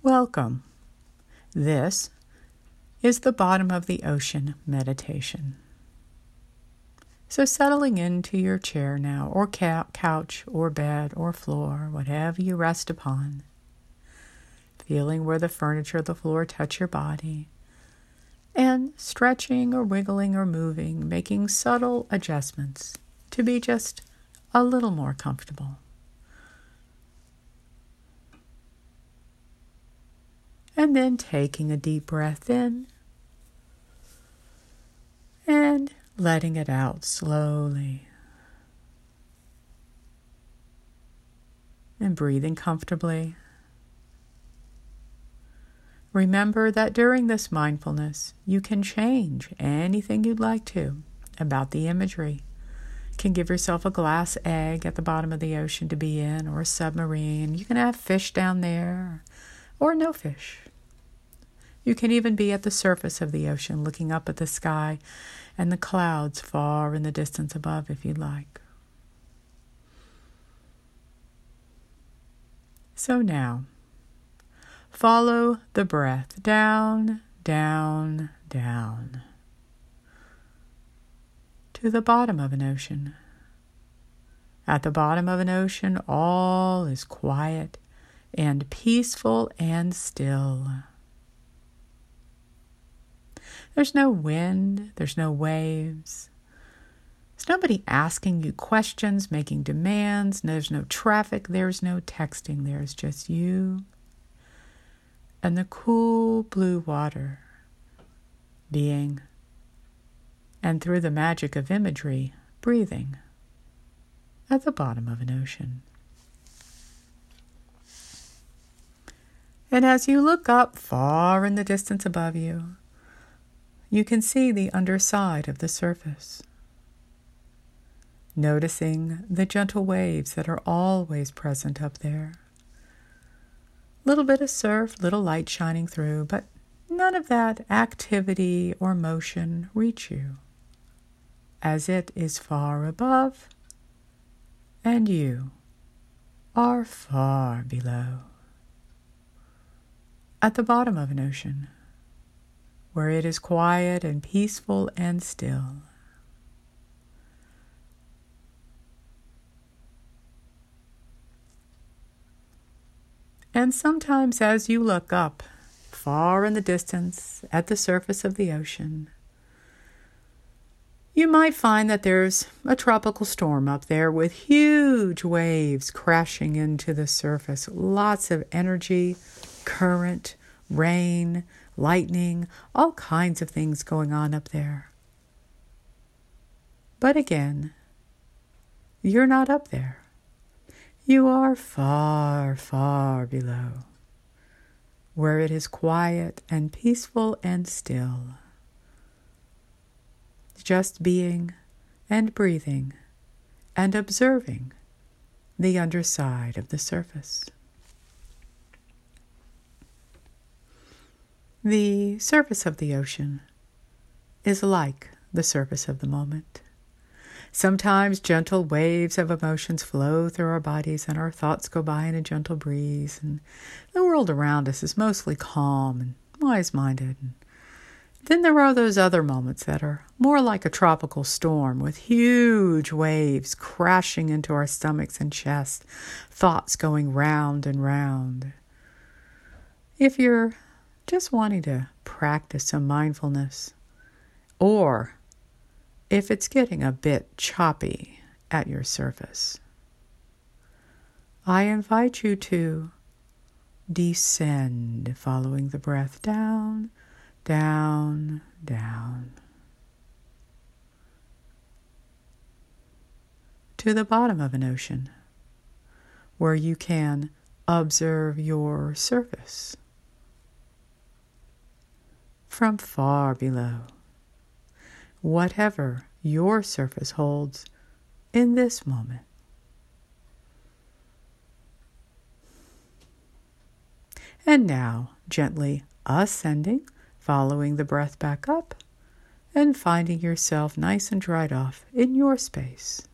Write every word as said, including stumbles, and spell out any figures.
Welcome. This is the bottom of the ocean meditation. So settling into your chair now, or couch, or bed, or floor, whatever you rest upon, feeling where the furniture or the floor touch your body, and stretching or wiggling or moving, making subtle adjustments to be just a little more comfortable. And then taking a deep breath in and letting it out slowly. And breathing comfortably. Remember that during this mindfulness, you can change anything you'd like to about the imagery. You can give yourself a glass egg at the bottom of the ocean to be in, or a submarine. You can have fish down there, or no fish. You can even be at the surface of the ocean, looking up at the sky and the clouds far in the distance above, if you'd like. So now, follow the breath down, down, down to the bottom of an ocean. At the bottom of an ocean, all is quiet and peaceful and still. There's no wind, there's no waves. There's nobody asking you questions, making demands. There's no traffic, there's no texting. There's just you and the cool blue water being, and through the magic of imagery, breathing at the bottom of an ocean. And as you look up far in the distance above you, you can see the underside of the surface, noticing the gentle waves that are always present up there. Little bit of surf, little light shining through, but none of that activity or motion reach you, as it is far above and you are far below. At the bottom of an ocean, where it is quiet and peaceful and still. And sometimes as you look up, far in the distance, at the surface of the ocean, you might find that there's a tropical storm up there with huge waves crashing into the surface, lots of energy, current, rain, lightning, all kinds of things going on up there. But again, you're not up there. You are far, far below, where it is quiet and peaceful and still. Just being and breathing and observing the underside of the surface. The surface of the ocean is like the surface of the moment. Sometimes gentle waves of emotions flow through our bodies and our thoughts go by in a gentle breeze, and the world around us is mostly calm and wise-minded. And then there are those other moments that are more like a tropical storm with huge waves crashing into our stomachs and chests, thoughts going round and round. If you're just wanting to practice some mindfulness, or if it's getting a bit choppy at your surface, I invite you to descend, following the breath down, down, down, to the bottom of an ocean, where you can observe your surface from far below, whatever your surface holds in this moment. And now, gently ascending, following the breath back up, and finding yourself nice and dried off in your space.